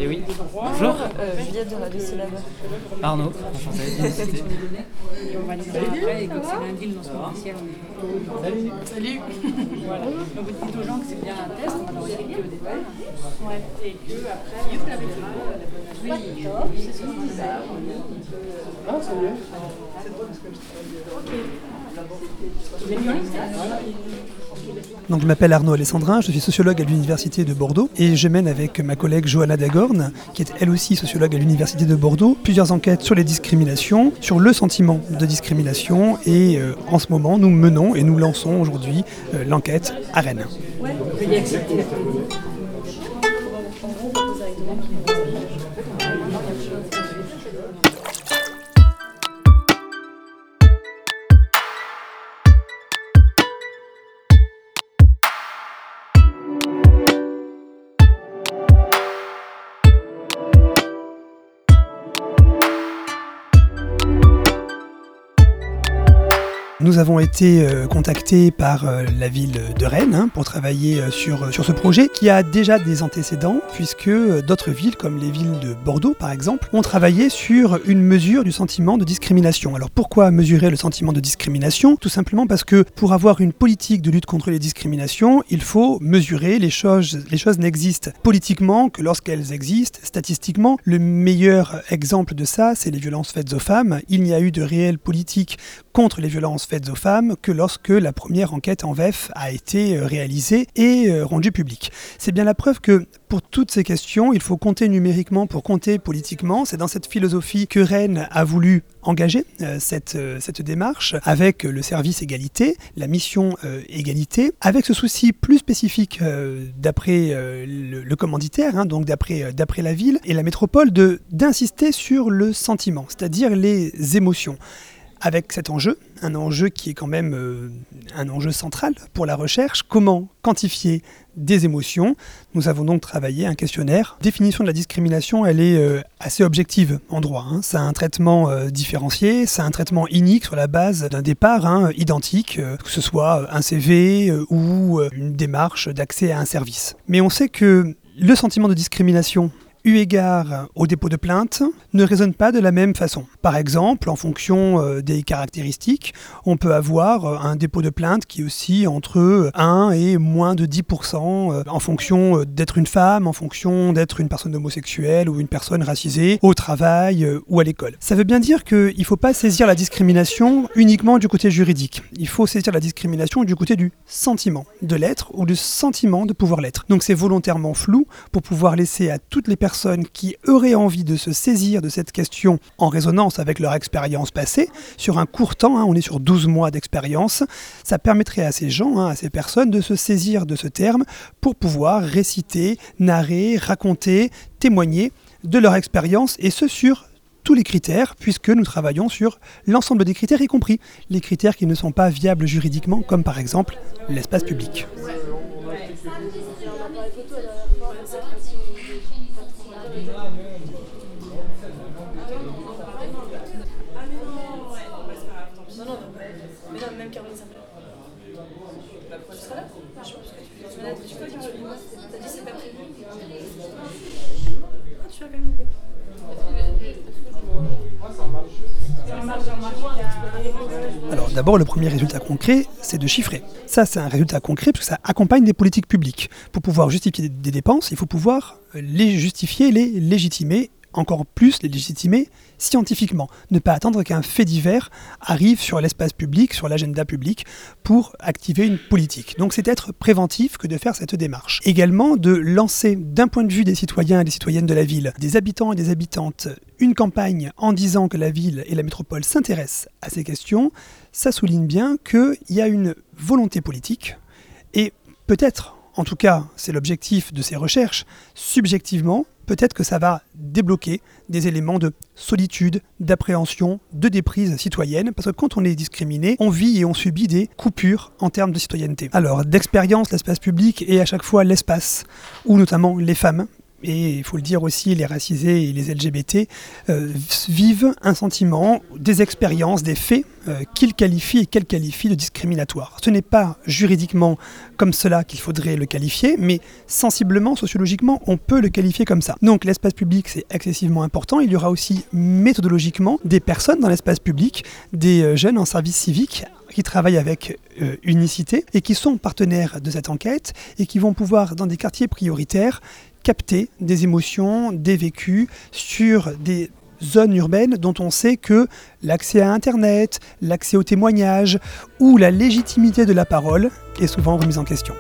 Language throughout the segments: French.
Oui, bonjour. Juliette de Radio Syllabe. Arnaud, enchanté. Et on va les voir après, et comme c'est lundi le lancement officiel, on est... Salut. Voilà. Donc vous dites aux gens que c'est bien un test, on va leur expliquer au départ. Ouais. Et que après, on verra la bonne avis. C'est ce qu'on disait. Ah, ça y est. C'est drôle parce que je travaille. Ok. Tu l'as mis en ligne, Donc, je m'appelle Arnaud Alessandrin, je suis sociologue à l'Université de Bordeaux et je mène avec ma collègue Johanna Dagorn, qui est elle aussi sociologue à l'Université de Bordeaux, plusieurs enquêtes sur les discriminations, sur le sentiment de discrimination et en ce moment nous menons et nous lançons aujourd'hui l'enquête à Rennes. Ouais, veuillez accepter la politique. Nous avons été contactés par la ville de Rennes pour travailler sur ce projet qui a déjà des antécédents puisque d'autres villes comme les villes de Bordeaux par exemple ont travaillé sur une mesure du sentiment de discrimination. Alors pourquoi mesurer le sentiment de discrimination ? Tout simplement parce que pour avoir une politique de lutte contre les discriminations, il faut mesurer les choses. Les choses n'existent politiquement que lorsqu'elles existent statistiquement. Le meilleur exemple de ça, c'est les violences faites aux femmes. Il n'y a eu de réelle politique contre les violences faites aux femmes que lorsque la première enquête en VEF a été réalisée et rendue publique. C'est bien la preuve que pour toutes ces questions, il faut compter numériquement pour compter politiquement. C'est dans cette philosophie que Rennes a voulu engager cette démarche avec le service égalité, la mission égalité, avec ce souci plus spécifique d'après le commanditaire, donc d'après la ville et la métropole, d'insister sur le sentiment, c'est-à-dire les émotions. Avec cet enjeu, un enjeu qui est quand même un enjeu central pour la recherche, comment quantifier des émotions. Nous avons donc travaillé un questionnaire. La définition de la discrimination, elle est assez objective en droit. Ça a un traitement différencié, ça a un traitement unique sur la base d'un départ identique, que ce soit un CV ou une démarche d'accès à un service. Mais on sait que le sentiment de discrimination eu égard au dépôt de plainte, ne résonne pas de la même façon. Par exemple, en fonction des caractéristiques, on peut avoir un dépôt de plainte qui oscille entre 1 et moins de 10% en fonction d'être une femme, en fonction d'être une personne homosexuelle ou une personne racisée, au travail ou à l'école. Ça veut bien dire qu'il ne faut pas saisir la discrimination uniquement du côté juridique. Il faut saisir la discrimination du côté du sentiment de l'être ou du sentiment de pouvoir l'être. Donc c'est volontairement flou pour pouvoir laisser à toutes les personnes qui auraient envie de se saisir de cette question en résonance avec leur expérience passée, sur un court temps, on est sur 12 mois d'expérience, ça permettrait à ces gens, à ces personnes de se saisir de ce terme pour pouvoir réciter, narrer, raconter, témoigner de leur expérience et ce sur tous les critères, puisque nous travaillons sur l'ensemble des critères, y compris les critères qui ne sont pas viables juridiquement, comme par exemple l'espace public. Alors d'abord, le premier résultat concret, c'est de chiffrer. Ça, c'est un résultat concret parce que ça accompagne des politiques publiques. Pour pouvoir justifier des dépenses, il faut pouvoir les justifier, les légitimer, encore plus les légitimer scientifiquement. Ne pas attendre qu'un fait divers arrive sur l'espace public, sur l'agenda public, pour activer une politique. Donc c'est être préventif que de faire cette démarche. Également de lancer, d'un point de vue des citoyens et des citoyennes de la ville, des habitants et des habitantes, une campagne en disant que la ville et la métropole s'intéressent à ces questions, ça souligne bien qu'il y a une volonté politique et peut-être, en tout cas c'est l'objectif de ces recherches, subjectivement, peut-être que ça va débloquer des éléments de solitude, d'appréhension, de déprise citoyenne, parce que quand on est discriminé, on vit et on subit des coupures en termes de citoyenneté. Alors, d'expérience, l'espace public est à chaque fois l'espace où notamment les femmes et il faut le dire aussi, les racisés et les LGBT vivent un sentiment, des expériences, des faits qu'elle qualifie de discriminatoire. Ce n'est pas juridiquement comme cela qu'il faudrait le qualifier, mais sensiblement, sociologiquement, on peut le qualifier comme ça. Donc l'espace public, c'est excessivement important. Il y aura aussi méthodologiquement des personnes dans l'espace public, des jeunes en service civique qui travaillent avec Unicité et qui sont partenaires de cette enquête et qui vont pouvoir, dans des quartiers prioritaires, capter des émotions, des vécus sur des zones urbaines dont on sait que l'accès à Internet, l'accès aux témoignages ou la légitimité de la parole est souvent remise en question.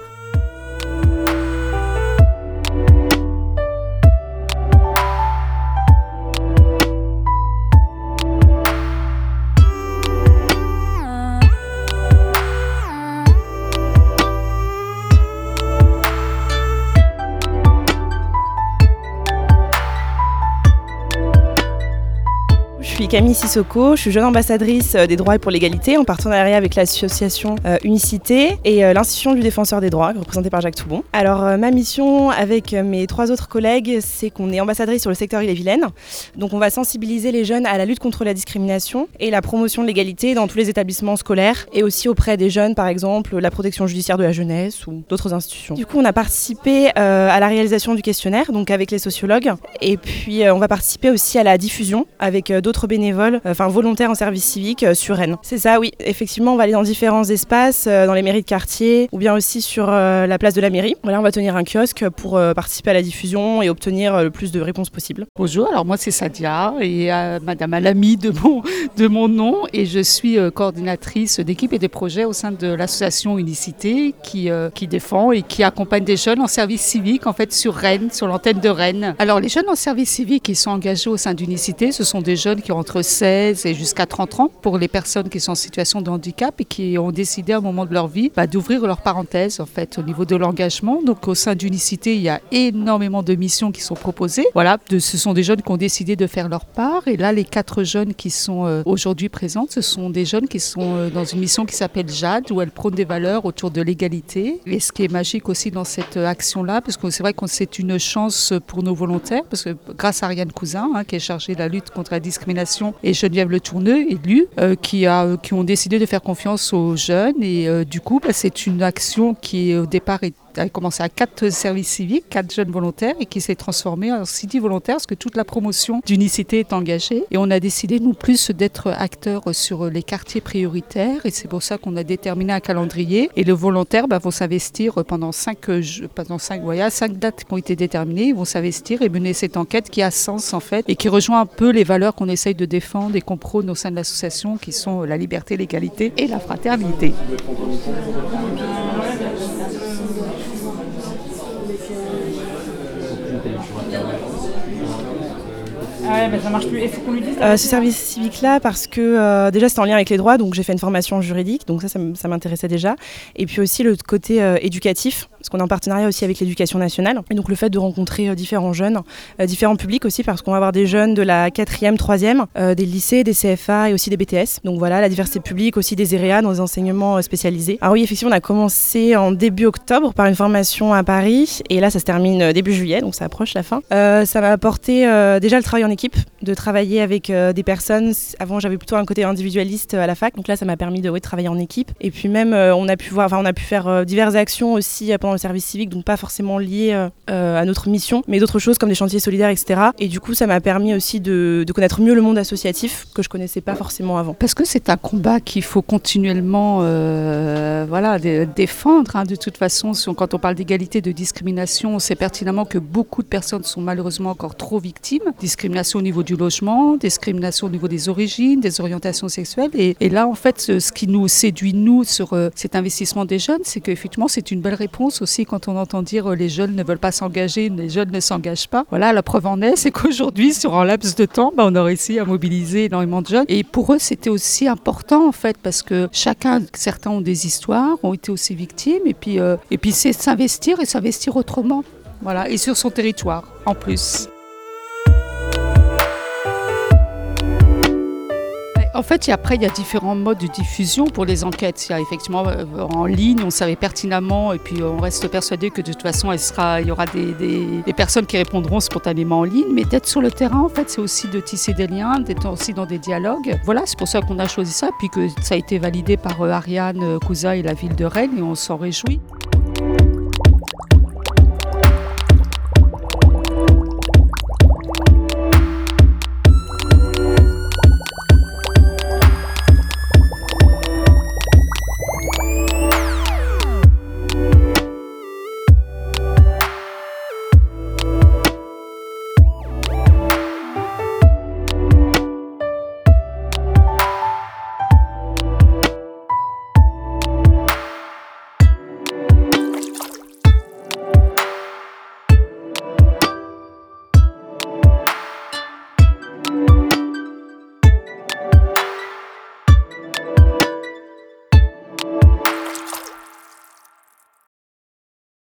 Je suis Camille Sissoko, je suis jeune ambassadrice des droits et pour l'égalité en partenariat avec l'association Unicité et l'Institution du défenseur des droits, représentée par Jacques Toubon. Alors ma mission avec mes 3 autres collègues, c'est qu'on est ambassadrice sur le secteur Ille-et-Vilaine. Donc on va sensibiliser les jeunes à la lutte contre la discrimination et la promotion de l'égalité dans tous les établissements scolaires et aussi auprès des jeunes, par exemple la protection judiciaire de la jeunesse ou d'autres institutions. Du coup on a participé à la réalisation du questionnaire, donc avec les sociologues, et puis on va participer aussi à la diffusion avec d'autres bénévoles, volontaires en service civique sur Rennes. C'est ça, oui. Effectivement, on va aller dans différents espaces, dans les mairies de quartier ou bien aussi sur la place de la mairie. Voilà, on va tenir un kiosque pour participer à la diffusion et obtenir le plus de réponses possibles. Bonjour, alors moi c'est Sadia et Madame Alami de mon nom et je suis coordinatrice d'équipe et de projets au sein de l'association Unicité qui défend et qui accompagne des jeunes en service civique en fait sur Rennes, sur l'antenne de Rennes. Alors les jeunes en service civique qui sont engagés au sein d'Unicité, ce sont des jeunes qui ont entre 16 et jusqu'à 30 ans pour les personnes qui sont en situation de handicap et qui ont décidé à un moment de leur vie d'ouvrir leur parenthèse en fait au niveau de l'engagement. Donc au sein d'Unicité, il y a énormément de missions qui sont proposées. Voilà, ce sont des jeunes qui ont décidé de faire leur part et là les 4 jeunes qui sont aujourd'hui présents, ce sont des jeunes qui sont dans une mission qui s'appelle Jade où elles prônent des valeurs autour de l'égalité. Et ce qui est magique aussi dans cette action-là, parce que c'est vrai que c'est une chance pour nos volontaires, parce que grâce à Ariane Cousin, qui est chargée de la lutte contre la discrimination, et Geneviève Le Tourneux, élue, qui ont décidé de faire confiance aux jeunes. Et du coup, c'est une action qui au départ a commencé à 4 services civiques, 4 jeunes volontaires et qui s'est transformée en city volontaire parce que toute la promotion d'Unicité est engagée. Et on a décidé, nous, plus d'être acteurs sur les quartiers prioritaires et c'est pour ça qu'on a déterminé un calendrier. Et les volontaires vont s'investir pendant 5 dates qui ont été déterminées. Ils vont s'investir et mener cette enquête qui a sens en fait et qui rejoint un peu les valeurs qu'on essaye de défendre et qu'on prône au sein de l'association qui sont la liberté, l'égalité et la fraternité. Ah ouais, ça marche plus. Il faut qu'on lui dise. Ce service civique-là, parce que déjà c'était en lien avec les droits, donc j'ai fait une formation juridique, donc ça m'intéressait déjà. Et puis aussi le côté éducatif, parce qu'on est en partenariat aussi avec l'éducation nationale. Et donc le fait de rencontrer différents jeunes, différents publics aussi, parce qu'on va avoir des jeunes de la 4e, 3e, des lycées, des CFA et aussi des BTS. Donc voilà, la diversité publique, aussi des EREA dans des enseignements spécialisés. Alors oui, effectivement, on a commencé en début octobre par une formation à Paris, et là ça se termine début juillet, donc ça approche la fin. Ça m'a apporté déjà le travail en équipe, de travailler avec des personnes. Avant j'avais plutôt un côté individualiste à la fac, donc là ça m'a permis de travailler en équipe. Et puis même on a pu faire diverses actions aussi pendant le service civique, donc pas forcément liées à notre mission, mais d'autres choses comme des chantiers solidaires, etc. Et du coup ça m'a permis aussi de connaître mieux le monde associatif que je connaissais pas forcément avant. Parce que c'est un combat qu'il faut continuellement défendre. De toute façon, quand on parle d'égalité, de discrimination, on sait pertinemment que beaucoup de personnes sont malheureusement encore trop victimes. Discrimination au niveau du logement, discrimination au niveau des origines, des orientations sexuelles. Et là, en fait, ce qui nous séduit, nous, sur cet investissement des jeunes, c'est qu'effectivement, c'est une belle réponse aussi quand on entend dire les jeunes ne veulent pas s'engager, les jeunes ne s'engagent pas. Voilà, la preuve en est, c'est qu'aujourd'hui, sur un laps de temps, on a réussi à mobiliser énormément de jeunes. Et pour eux, c'était aussi important, en fait, parce que certains ont des histoires, ont été aussi victimes, et puis c'est s'investir et s'investir autrement. Voilà, et sur son territoire, en plus. En fait, après, il y a différents modes de diffusion pour les enquêtes. Il y a effectivement en ligne, on savait pertinemment, et puis on reste persuadé que de toute façon, il y aura des personnes qui répondront spontanément en ligne. Mais d'être sur le terrain, en fait, c'est aussi de tisser des liens, d'être aussi dans des dialogues. Voilà, c'est pour ça qu'on a choisi ça, puis que ça a été validé par Ariane Couza et la ville de Rennes, et on s'en réjouit.